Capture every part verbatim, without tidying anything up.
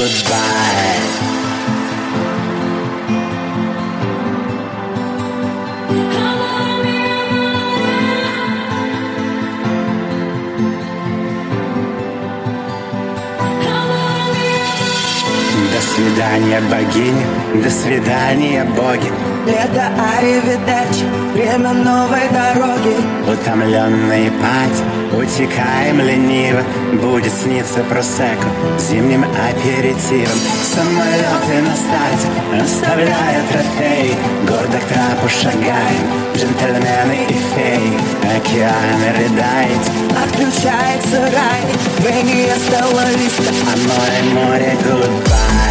goodbye. До свидания, богиня, до свидания, боги. Это аривидерчи, время новой дороги. Утомленные пать, утекаем лениво. Будет сниться просекко зимним аперитивом. Самолеты на старте, оставляя трофеи. Гордо к трапу шагаем, джентльмены и феи. Океан рыдает, Отключается рай, Бенни остановился. а море, море, goodbye.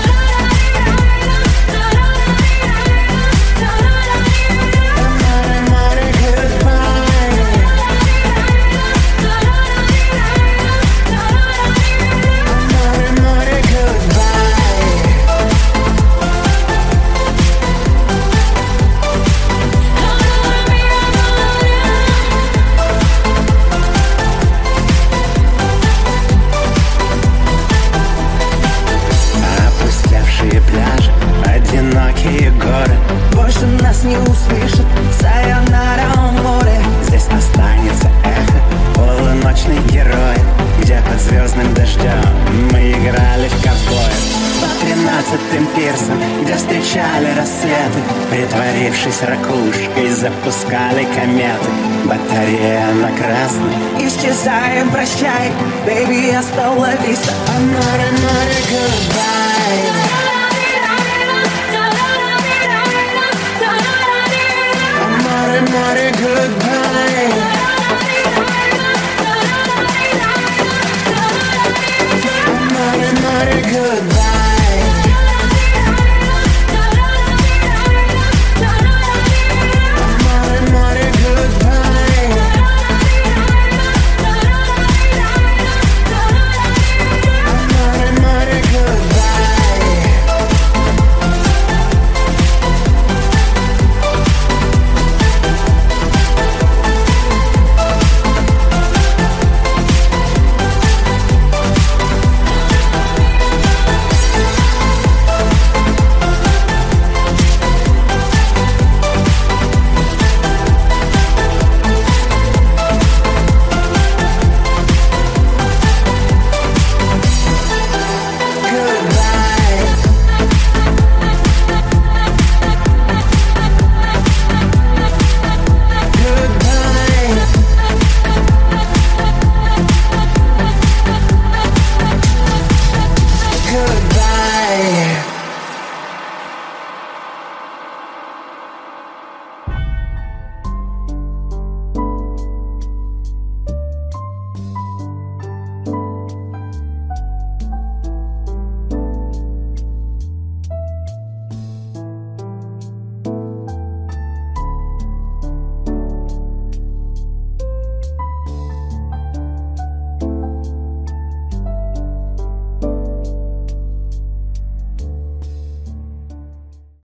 Одинокие горы Больше нас не услышит, сайонара о море. Здесь останется эхо полуночный герой, где под звездным дождем мы играли в ковбоев. По тринадцатым пирсам, где встречали рассветы, притворившись ракушкой, запускали кометы. Батарея на красном, Исчезаем, прощай, baby, остановись. а море, море, goodbye. Море, море, goodbye.